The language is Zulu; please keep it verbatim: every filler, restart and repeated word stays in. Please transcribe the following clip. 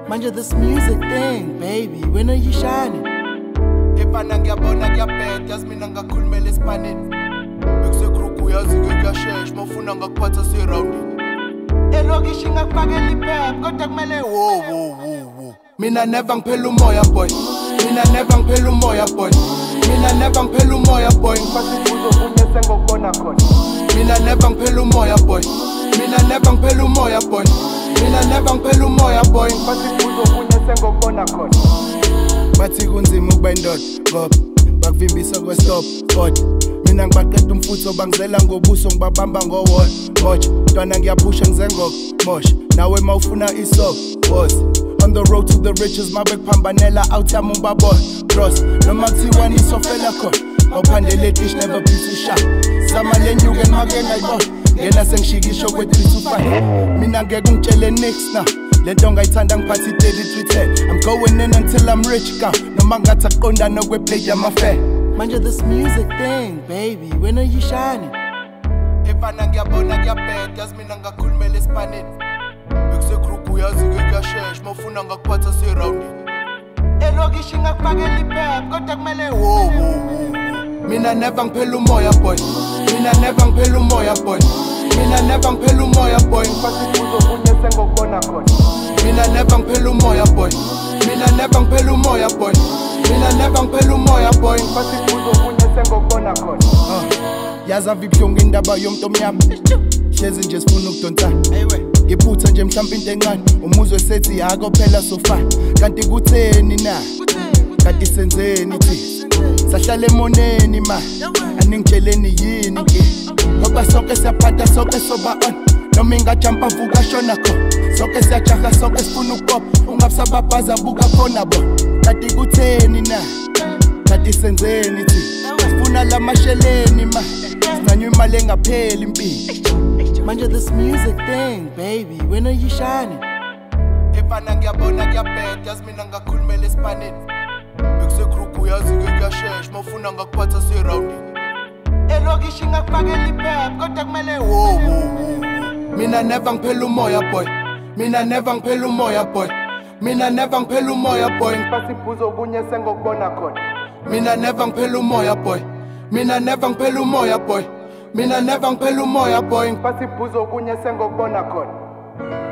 Manje this music thing, baby, when are you shining? Efana ngiyabona kuyabheda yazi mina ngakhulumela esipaneni Bekusegroup uyazi-ke kuyashesh mawufuna ngakuphatha si-roundini Elokishi ngakufakela iphepha kodwa kumele wo wo wo wo Mina never ngiphela umoya boy Mina never ngiphela umoya boy Mina never ngiphela umoya boy Ngifasa ibuzo kunye sengokubona khona Mina never ngiphela umoya boy Mina never ngiphela umoya boy Mina never ngiphela umoya boy Ngifasa ibuzo kunye sengokubona khona Bathi kunzima ukuba indoda ngoba bakuvimbisa kwestop kodwa mina ngibaqeda umfutho bangizela ngobuso ngibabamba ngowall watch ntwana ngiyaphusha ngizengoko mosh nawe mawufuna isop boss on the road to the riches mabekuphambanela out yami ubaboy cross noma kuthiwa nisofela khona awuphandele dish never piece shot zama lenyuke ngake ngayibona ngena sengishikisho kwe three two five mina ngeke ngitshele next now lento ngayithanda ngiphathi thirty-three ten I'm going in until I'm rich ka noma ngathi aqondana kwe plate yamafair Manje this music thing, baby, when are you shining? Efana ngiyabona kuyabheda yazi mina ngakhulumela esipaneni Bekusegroup uyazi-ke kuyashesh mawufuna ngakuphatha si-roundini Elokishi ngakufakela iphepha kodwa kumele wo wo wo Mina never ngiphela umoya boy Mina never ngiphela umoya boy Mina never ngiphela umoya boy Ngifasa ibuzo kunye sengokubona khona Mina never ngiphela umoya boy Mina never ngiphela umoya boy Mina never ngiphela umoya boy Ngifasa ibuzo kunye sengokubona khona Yaza vibuhlungu indaba yomuntu omnyama Hlezi nje sifuna ukudonsana Ngiphutha nje mhlawumbe into encane umuzwe sethi yako phela sofa kanti kutheni na kanti senzeni thi sahlala emoneni ma aningitsheleni yini ke ngoba sonke siyaphatha sonke soba on noma ingajumpa vuka shona khona sonke siyajaha sonke sifuna ukupop ungabusababhaza buka khona bo kanti kutheni na kanti senzeni thi sifuna la masheleni ma sinanywa imali engapheli impilo Manje this music thing, baby, when are you shining? Efana ngiyabona kuyabheda yazi mina ngakhulumela esipaneni Bekusegroup uyazi-ke kuyashesh mawufuna ngakuphatha si-roundini Elokishi ngakufakela iphepha kodwa kumele wo wo wo Mina never ngiphela umoya boy Mina never ngiphela umoya boy Mina never ngiphela umoya boy Ngifasa ibuzo kunye sengokubona khona Mina never ngiphela umoya boy Mina never ngiphela umoya boy Mina never ngiphela umoya boy Ngifasa ibuzo kunye sengokubona khona